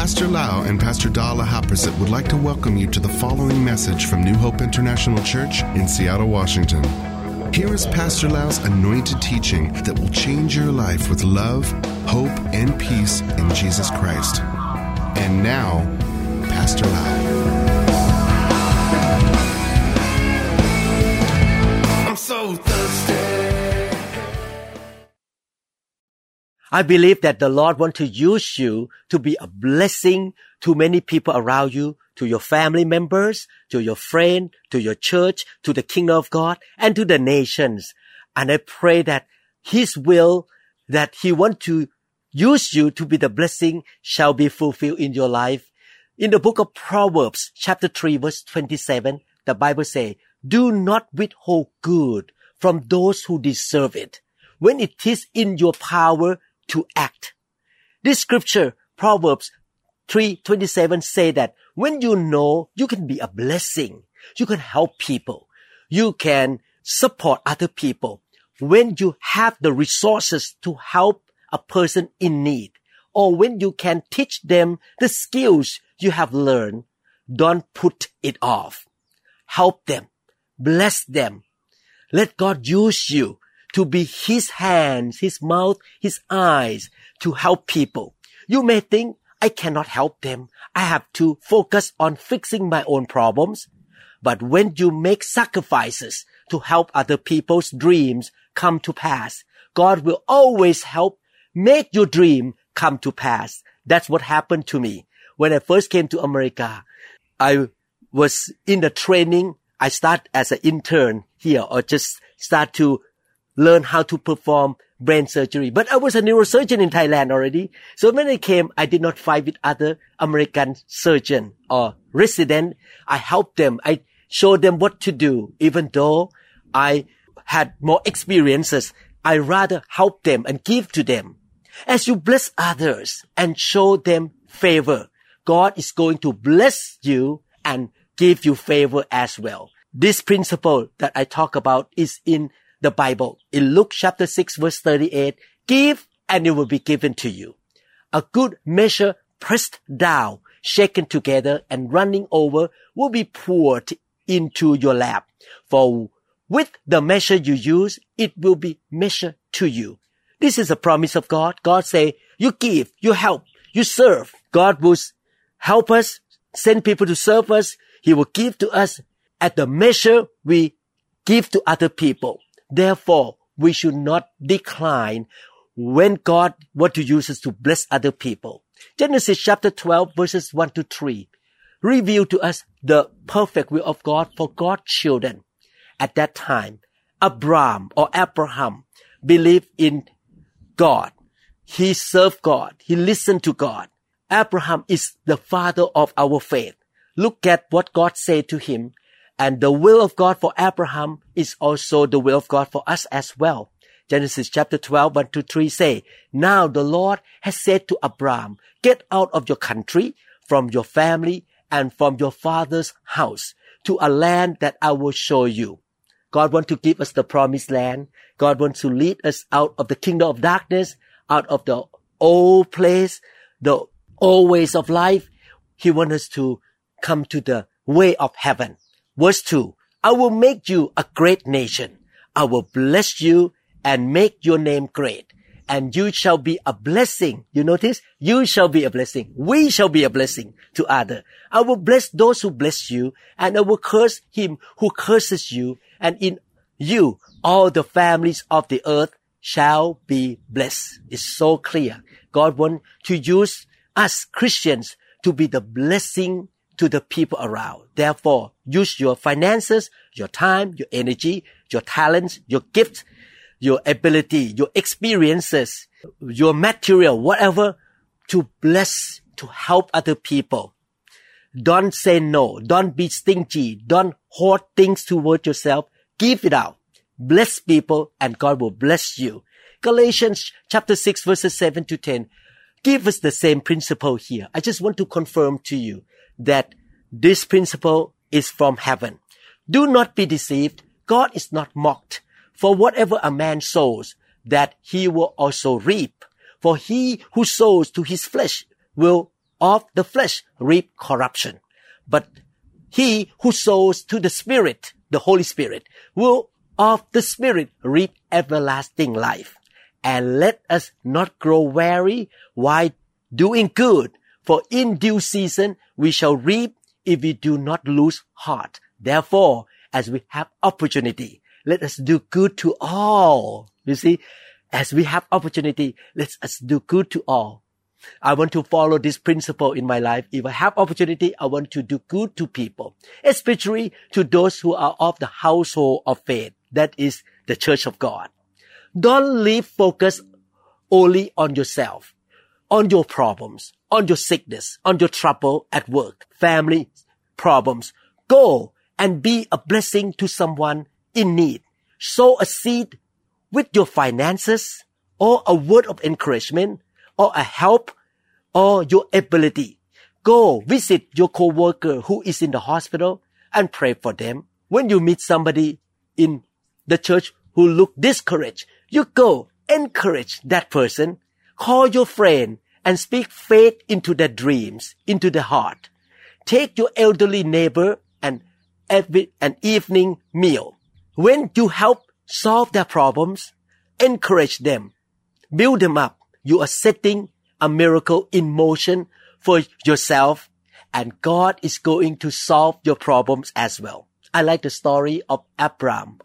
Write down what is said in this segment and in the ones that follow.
Pastor Lau and Pastor Dala Haprasit would like to welcome you to the following message from New Hope International Church in Seattle, Washington. Here is Pastor Lau's anointed teaching that will change your life with love, hope, and peace in Jesus Christ. And now, Pastor Lau. I'm so thirsty. I believe that the Lord wants to use you to be a blessing to many people around you, to your family members, to your friend, to your church, to the kingdom of God, and to the nations. And I pray that His will, that He wants to use you to be the blessing, shall be fulfilled in your life. In the book of Proverbs, chapter 3, verse 27, the Bible says, "Do not withhold good from those who deserve it, when it is in your power to act." This scripture, Proverbs 3:27, say that when you know you can be a blessing, you can help people, you can support other people, when you have the resources to help a person in need, or when you can teach them the skills you have learned, don't put it off. Help them, bless them. Let God use you to be His hands, His mouth, His eyes to help people. You may think, I cannot help them. I have to focus on fixing my own problems. But when you make sacrifices to help other people's dreams come to pass, God will always help make your dream come to pass. That's what happened to me. When I first came to America, I was in the training. I start as an intern here, or just start to learn how to perform brain surgery. But I was a neurosurgeon in Thailand already. So when I came, I did not fight with other American surgeon or resident. I helped them. I showed them what to do. Even though I had more experiences, I rather help them and give to them. As you bless others and show them favor, God is going to bless you and give you favor as well. This principle that I talk about is in the Bible. In Luke chapter 6 verse 38, give and it will be given to you. A good measure pressed down, shaken together and running over will be poured into your lap. For with the measure you use, it will be measured to you. This is a promise of God. God say, you give, you help, you serve. God will help us, send people to serve us. He will give to us at the measure we give to other people. Therefore, we should not decline when God wants to use us to bless other people. Genesis chapter 12 verses 1 to 3 reveal to us the perfect will of God for God's children. At that time, Abraham believed in God. He served God. He listened to God. Abraham is the father of our faith. Look at what God said to him. And the will of God for Abraham is also the will of God for us as well. Genesis chapter 12, 1 to 3 say, "Now the Lord has said to Abraham, get out of your country, from your family, and from your father's house, to a land that I will show you." God wants to give us the promised land. God wants to lead us out of the kingdom of darkness, out of the old place, the old ways of life. He wants us to come to the way of heaven. Verse 2, "I will make you a great nation. I will bless you and make your name great, and you shall be a blessing." You notice? You shall be a blessing. We shall be a blessing to others. "I will bless those who bless you, and I will curse him who curses you, and in you all the families of the earth shall be blessed." It's so clear. God wants to use us Christians to be the blessing to the people around. Therefore, use your finances, your time, your energy, your talents, your gifts, your ability, your experiences, your material, whatever, to bless, to help other people. Don't say no. Don't be stingy. Don't hoard things toward yourself. Give it out. Bless people and God will bless you. Galatians chapter 6 verses 7 to 10 give us the same principle here. I just want to confirm to you that this principle is from heaven. Do not be deceived. God is not mocked. For whatever a man sows, that he will also reap. For he who sows to his flesh will of the flesh reap corruption. But he who sows to the Spirit, the Holy Spirit, will of the Spirit reap everlasting life. And let us not grow weary while doing good, for in due season we shall reap if we do not lose heart. Therefore, as we have opportunity, let us do good to all. You see, as we have opportunity, let us do good to all. I want to follow this principle in my life. If I have opportunity, I want to do good to people, especially to those who are of the household of faith. That is the Church of God. Don't leave focus only on yourself, on your problems, on your sickness, on your trouble at work, family problems. Go and be a blessing to someone in need. Sow a seed with your finances, or a word of encouragement, or a help, or your ability. Go visit your co-worker who is in the hospital and pray for them. When you meet somebody in the church who look discouraged, you go encourage that person. Call your friend and speak faith into their dreams, into their heart. Take your elderly neighbor and an evening meal. When you help solve their problems, encourage them, build them up. You are setting a miracle in motion for yourself, and God is going to solve your problems as well. I like the story of Abraham.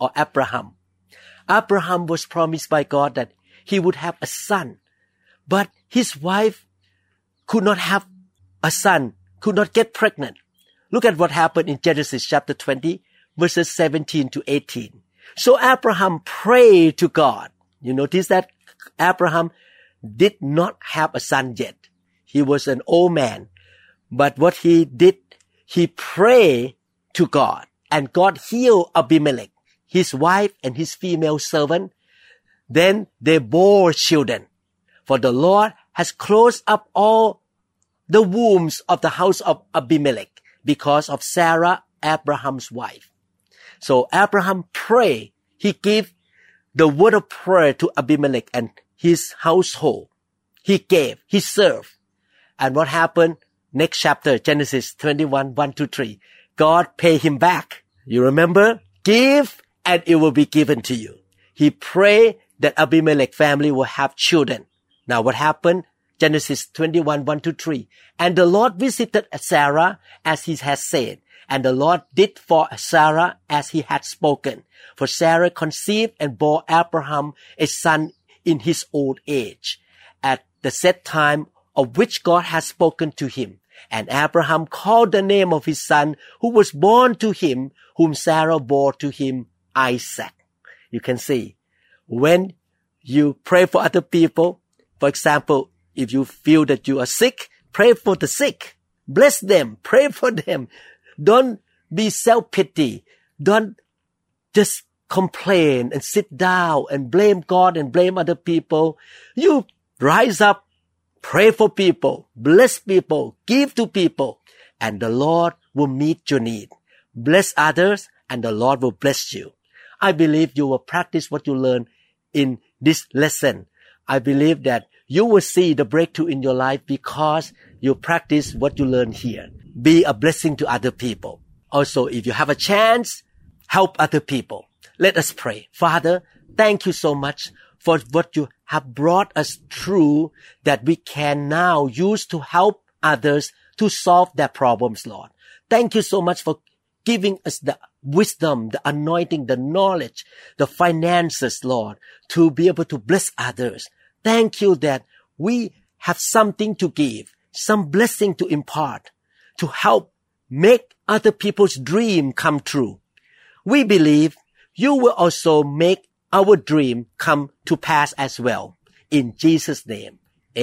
Abraham was promised by God that he would have a son, but his wife could not have a son, could not get pregnant. Look at what happened in Genesis chapter 20, verses 17 to 18. So Abraham prayed to God. You notice that Abraham did not have a son yet. He was an old man. But what he did, he prayed to God, and God healed Abimelech, his wife and his female servant. Then they bore children. For the Lord has closed up all the wombs of the house of Abimelech because of Sarah, Abraham's wife. So Abraham prayed. He gave the word of prayer to Abimelech and his household. He gave, he served. And what happened? Next chapter, Genesis 21, 1-3. God paid him back. You remember? Give and it will be given to you. He prayed that Abimelech family will have children. Now what happened? Genesis 21, 1-3. And the Lord visited Sarah as he had said. And the Lord did for Sarah as he had spoken. For Sarah conceived and bore Abraham a son in his old age, at the set time of which God had spoken to him. And Abraham called the name of his son who was born to him, whom Sarah bore to him, Isaac. You can see, when you pray for other people, for example, if you feel that you are sick, pray for the sick. Bless them. Pray for them. Don't be self-pity. Don't just complain and sit down and blame God and blame other people. You rise up, pray for people, bless people, give to people, and the Lord will meet your need. Bless others, and the Lord will bless you. I believe you will practice what you learn in this lesson. I believe that you will see the breakthrough in your life because you practice what you learn here. Be a blessing to other people. Also, if you have a chance, help other people. Let us pray. Father, thank you so much for what you have brought us through that we can now use to help others to solve their problems, Lord. Thank you so much for giving us the wisdom, the anointing, the knowledge, the finances, Lord, to be able to bless others. Thank you that we have something to give, some blessing to impart, to help make other people's dream come true. We believe you will also make our dream come to pass as well. In Jesus' name,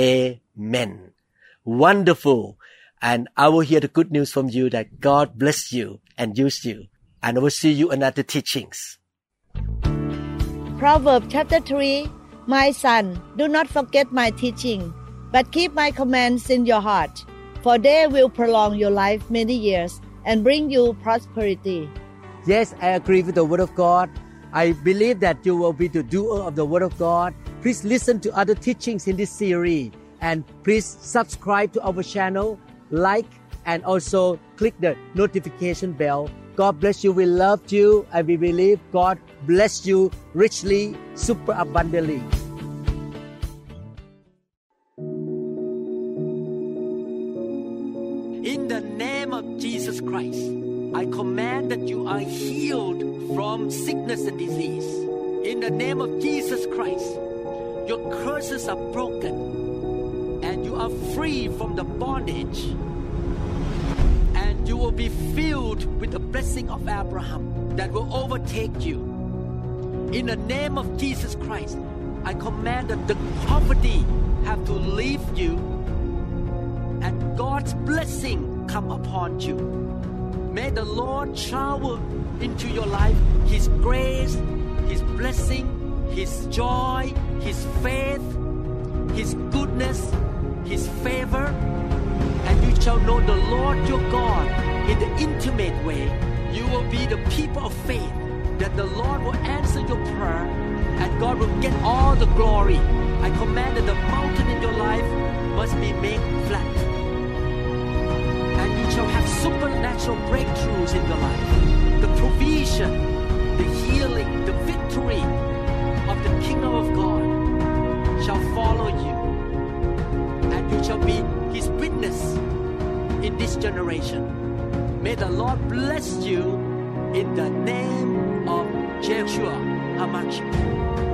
amen. Wonderful. And I will hear the good news from you that God bless you and use you. And I will see you in other teachings. Proverbs chapter 3. My son, do not forget my teaching, but keep my commands in your heart, for they will prolong your life many years and bring you prosperity. Yes, I agree with the Word of God. I believe that you will be the doer of the Word of God. Please listen to other teachings in this series. And please subscribe to our channel, like, and also click the notification bell. God bless you. We love you, and we believe God bless you richly, super abundantly. In the name of Jesus Christ, I command that you are healed from sickness and disease. In the name of Jesus Christ, your curses are broken and you are free from the bondage. And you will be filled with the blessing of Abraham that will overtake you. In the name of Jesus Christ, I command that the poverty have to leave you and God's blessing come upon you. May the Lord shower into your life His grace, His blessing, His joy, His faith, His goodness, His favor, and you shall know the Lord your God in the intimate way. You will be the people of faith, that the Lord will answer your prayer and God will get all the glory. I command that the mountain in your life must be made flat. And you shall have supernatural breakthroughs in your life. The provision, the healing, the victory of the kingdom of God shall follow you. And you shall be His witness in this generation. May the Lord bless you in the name of Yeshua HaMashiach.